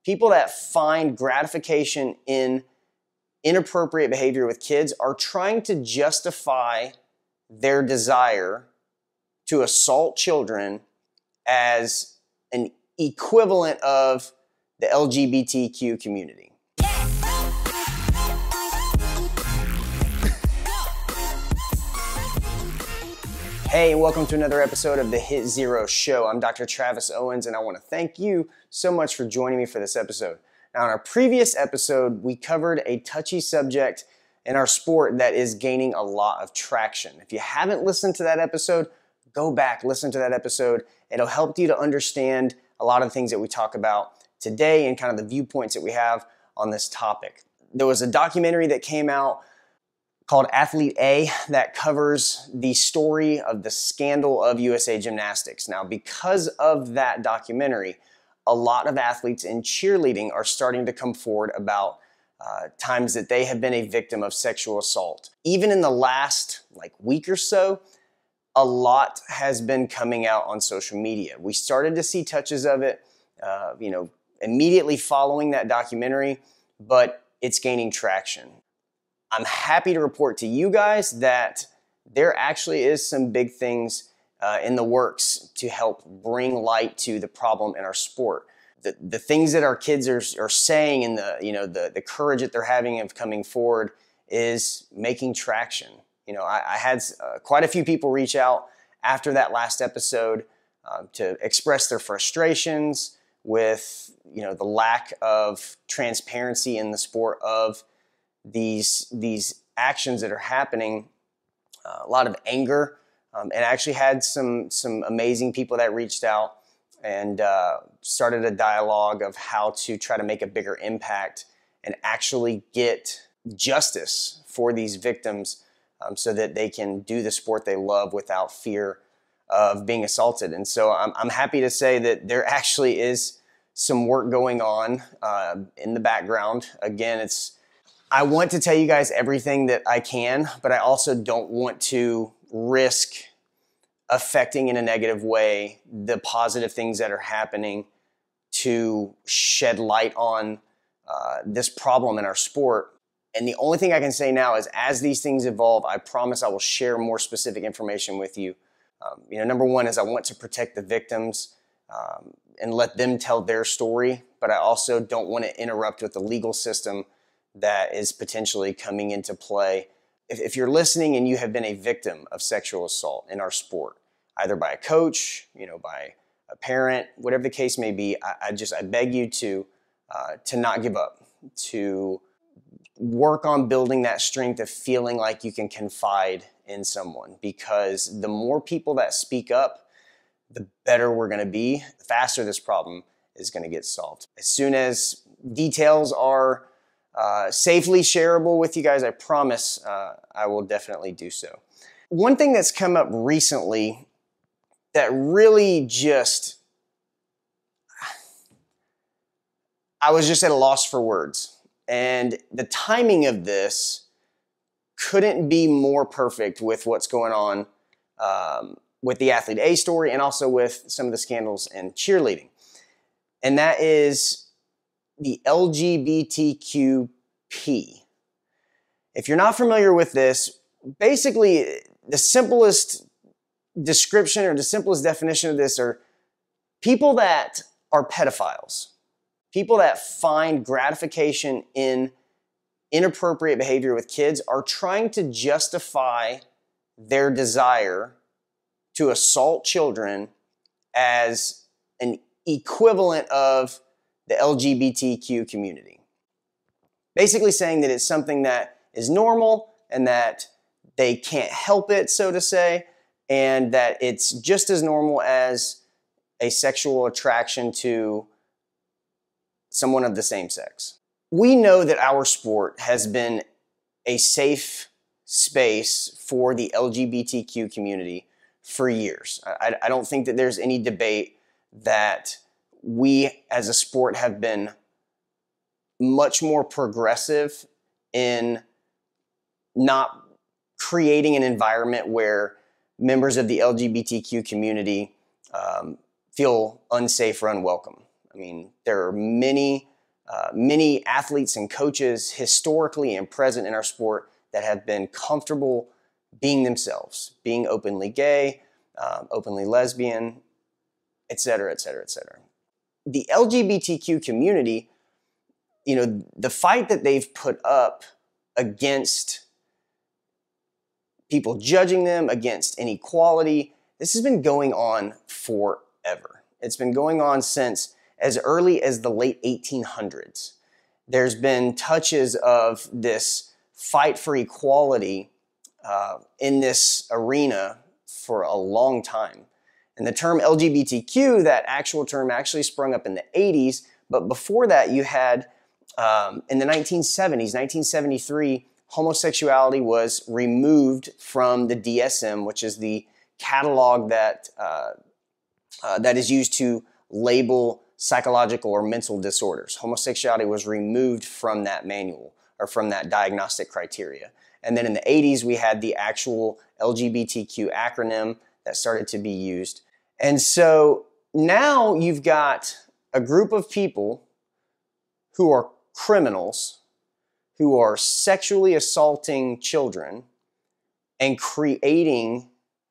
People that find gratification in inappropriate behavior with kids are trying to justify their desire to assault children as an equivalent of the LGBTQ community. Hey, and welcome to another episode of the Hit Zero Show. I'm Dr. Travis Owens, and I want to thank you so much for joining me for this episode. Now, in our previous episode, we covered a touchy subject in our sport that is gaining a lot of traction. If you haven't listened to that episode, go back, listen to that episode. It'll help you to understand a lot of the things that we talk about today and kind of the viewpoints that we have on this topic. There was a documentary that came out called Athlete A that covers the story of the scandal of USA Gymnastics. Now, because of that documentary, a lot of athletes in cheerleading are starting to come forward about times that they have been a victim of sexual assault. Even in the last week or so, a lot has been coming out on social media. We started to see touches of it, immediately following that documentary, but it's gaining traction. I'm happy to report to you guys that there actually is some big things in the works to help bring light to the problem in our sport. The things that our kids are saying and the courage that they're having of coming forward is making traction. I had quite a few people reach out after that last episode to express their frustrations with the lack of transparency in the sport of these actions that are happening. A lot of anger, and actually had some amazing people that reached out and started a dialogue of how to try to make a bigger impact and actually get justice for these victims so that they can do the sport they love without fear of being assaulted. And so I'm happy to say that there actually is some work going on in the background. Again, I want to tell you guys everything that I can, but I also don't want to risk affecting in a negative way the positive things that are happening to shed light on this problem in our sport. And the only thing I can say now is as these things evolve, I promise I will share more specific information with you. Number one is I want to protect the victims and let them tell their story, but I also don't want to interrupt with the legal system that is potentially coming into play. If you're listening and you have been a victim of sexual assault in our sport, either by a coach, by a parent, whatever the case may be, I beg you to not give up, to work on building that strength of feeling like you can confide in someone, because the more people that speak up, the better we're going to be, the faster this problem is going to get solved. As soon as details are safely shareable with you guys, I promise I will definitely do so. One thing that's come up recently that really I was just at a loss for words. And the timing of this couldn't be more perfect with what's going on with the Athlete A story and also with some of the scandals in cheerleading. And that is the LGBTQP. If you're not familiar with this, basically the simplest description or the simplest definition of this are people that are pedophiles, people that find gratification in inappropriate behavior with kids are trying to justify their desire to assault children as an equivalent of the LGBTQ community. Basically saying that it's something that is normal and that they can't help it, so to say, and that it's just as normal as a sexual attraction to someone of the same sex. We know that our sport has been a safe space for the LGBTQ community for years. I don't think that there's any debate that we as a sport have been much more progressive in not creating an environment where members of the LGBTQ community feel unsafe or unwelcome. I mean, there are many many athletes and coaches historically and present in our sport that have been comfortable being themselves, being openly gay, openly lesbian, et cetera, et cetera, et cetera. The LGBTQ community, the fight that they've put up against people judging them, against inequality, this has been going on forever. It's been going on since as early as the late 1800s. There's been touches of this fight for equality in this arena for a long time. And the term LGBTQ, that actual term actually sprung up in the 80s, but before that you had, in the 1970s, 1973, homosexuality was removed from the DSM, which is the catalog that is used to label psychological or mental disorders. Homosexuality was removed from that manual or from that diagnostic criteria. And then in the 80s, we had the actual LGBTQ acronym that started to be used. And so now you've got a group of people who are criminals, who are sexually assaulting children and creating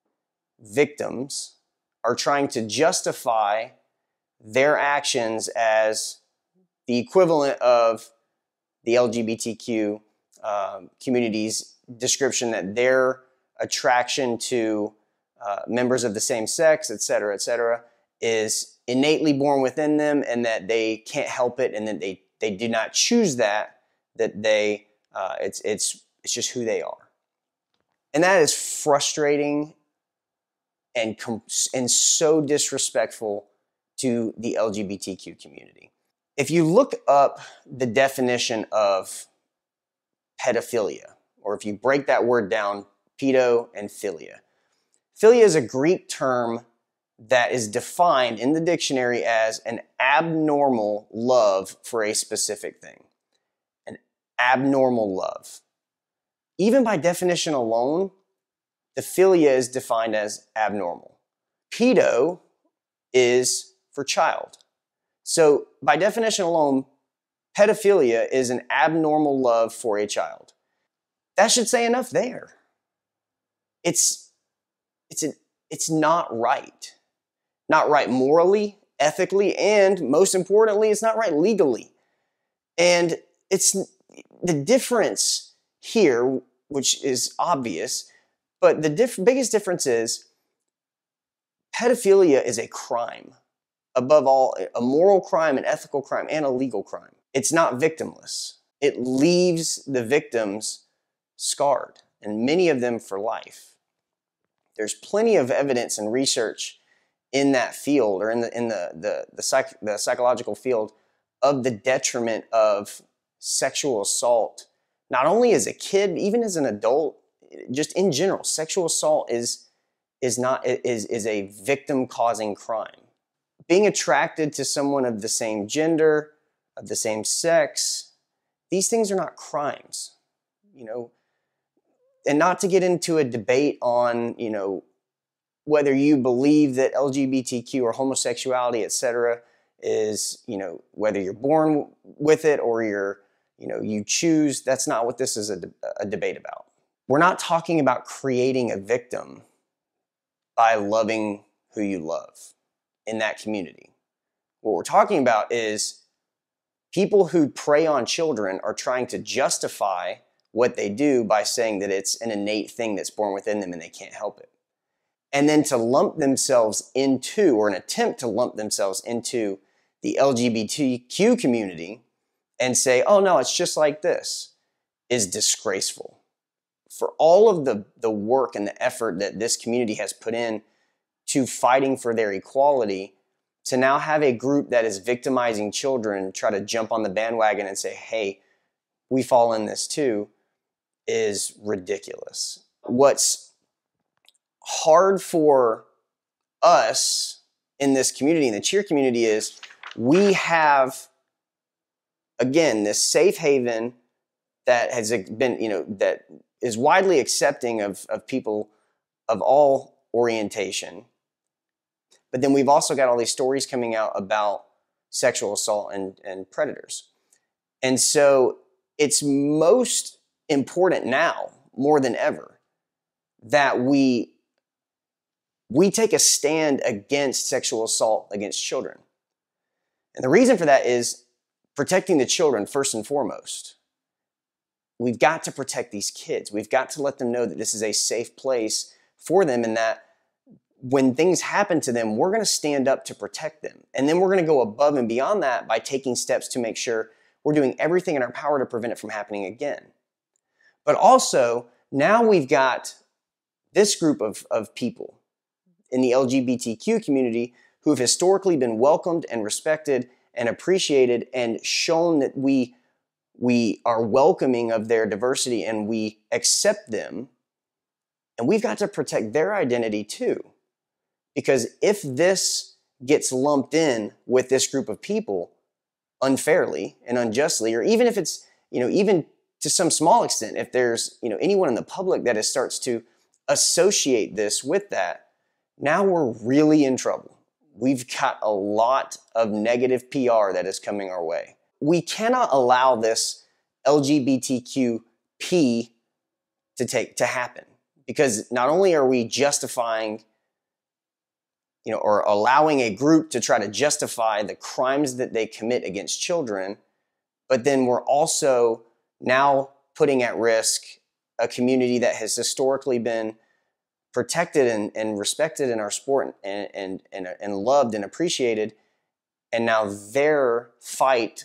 victims, are trying to justify their actions as the equivalent of the LGBTQ community's description that their attraction to members of the same sex, et cetera, is innately born within them, and that they can't help it, and that they do not choose that they it's just who they are. And that is frustrating and so disrespectful to the LGBTQ community. If you look up the definition of pedophilia, or if you break that word down, pedo and philia. Philia is a Greek term that is defined in the dictionary as an abnormal love for a specific thing. An abnormal love. Even by definition alone, the philia is defined as abnormal. Pedo is for child. So by definition alone, pedophilia is an abnormal love for a child. That should say enough there. It's not right. Not right morally, ethically, and most importantly, it's not right legally. And it's the difference here, which is obvious, but the biggest difference is pedophilia is a crime. Above all, a moral crime, an ethical crime, and a legal crime. It's not victimless. It leaves the victims scarred, and many of them for life. There's plenty of evidence and research in that field, or in the psychological field, of the detriment of sexual assault, not only as a kid, even as an adult, just in general. Sexual assault is a victim-causing crime. Being attracted to someone of the same gender, of the same sex, these things are not crimes, And not to get into a debate on, whether you believe that LGBTQ or homosexuality, et cetera, is, whether you're born with it or you choose. That's not what this is a debate about. We're not talking about creating a victim by loving who you love in that community. What we're talking about is people who prey on children are trying to justify what they do by saying that it's an innate thing that's born within them and they can't help it. And then to lump themselves into, or an attempt to lump themselves into, the LGBTQ community and say, oh no, it's just like this, is disgraceful. For all of the work and the effort that this community has put in to fighting for their equality, to now have a group that is victimizing children try to jump on the bandwagon and say, hey, we fall in this too, is ridiculous. What's hard for us in this community, in the cheer community, is we have, again, this safe haven that has been, that is widely accepting of people of all orientation. But then we've also got all these stories coming out about sexual assault and predators. And so it's most important now, more than ever, that we take a stand against sexual assault against children. And the reason for that is protecting the children first and foremost. We've got to protect these kids. We've got to let them know that this is a safe place for them, and that when things happen to them, we're going to stand up to protect them. And then we're going to go above and beyond that by taking steps to make sure we're doing everything in our power to prevent it from happening again. But also, now we've got this group of people in the LGBTQ community who have historically been welcomed and respected and appreciated and shown that we are welcoming of their diversity and we accept them. And we've got to protect their identity too. Because if this gets lumped in with this group of people unfairly and unjustly, or even if it's, even to some small extent, if there's, anyone in the public that starts to associate this with that, now we're really in trouble. We've got a lot of negative PR that is coming our way. We cannot allow this LGBTQP to happen, because not only are we justifying, or allowing a group to try to justify the crimes that they commit against children, but then we're also now putting at risk a community that has historically been protected and respected in our sport and loved and appreciated, and now their fight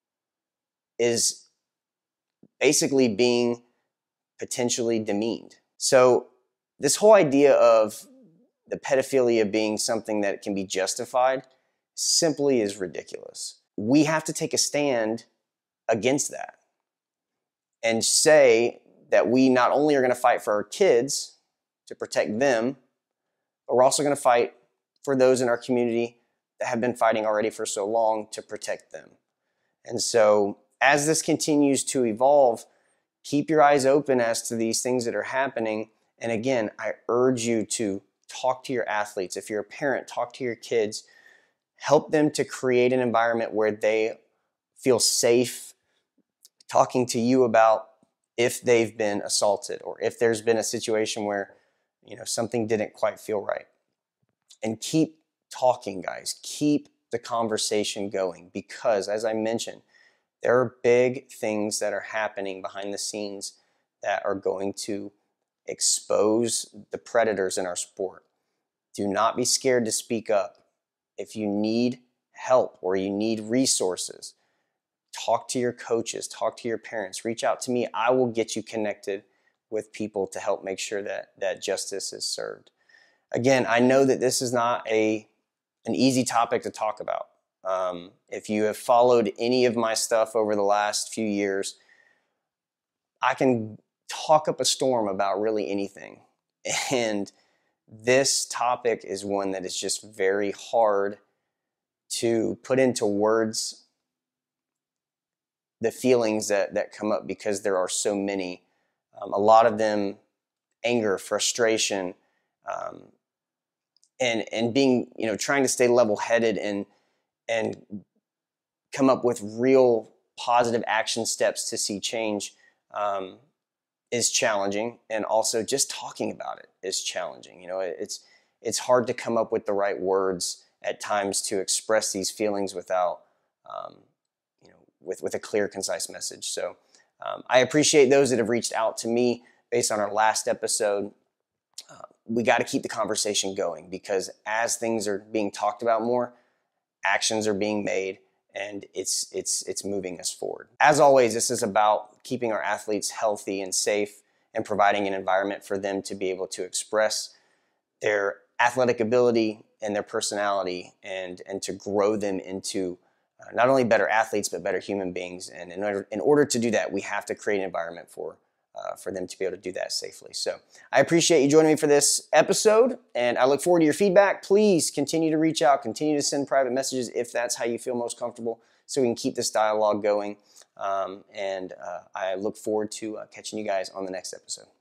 is basically being potentially demeaned. So this whole idea of the pedophilia being something that can be justified simply is ridiculous. We have to take a stand against that and say that we not only are going to fight for our kids to protect them, but we're also going to fight for those in our community that have been fighting already for so long to protect them. And so as this continues to evolve, keep your eyes open as to these things that are happening. And again, I urge you to talk to your athletes. If you're a parent, talk to your kids. Help them to create an environment where they feel safe talking to you about if they've been assaulted or if there's been a situation where something didn't quite feel right. And keep talking, guys. Keep the conversation going, because as I mentioned, there are big things that are happening behind the scenes that are going to expose the predators in our sport. Do not be scared to speak up. If you need help or you need resources, talk to your coaches, talk to your parents, reach out to me. I will get you connected with people to help make sure that justice is served. Again, I know that this is not an easy topic to talk about. If you have followed any of my stuff over the last few years, I can talk up a storm about really anything. And this topic is one that is just very hard to put into words, the feelings that come up, because there are so many. A lot of them anger, frustration, and being, trying to stay level-headed and come up with real positive action steps to see change is challenging. And also just talking about it is challenging. It's hard to come up with the right words at times to express these feelings without, with a clear, concise message. So I appreciate those that have reached out to me based on our last episode. We got to keep the conversation going, because as things are being talked about more, actions are being made, and it's moving us forward. As always, this is about keeping our athletes healthy and safe and providing an environment for them to be able to express their athletic ability and their personality, and to grow them into not only better athletes, but better human beings. And in order to do that, we have to create an environment for them to be able to do that safely. So I appreciate you joining me for this episode, and I look forward to your feedback. Please continue to reach out, continue to send private messages if that's how you feel most comfortable, so we can keep this dialogue going. I look forward to catching you guys on the next episode.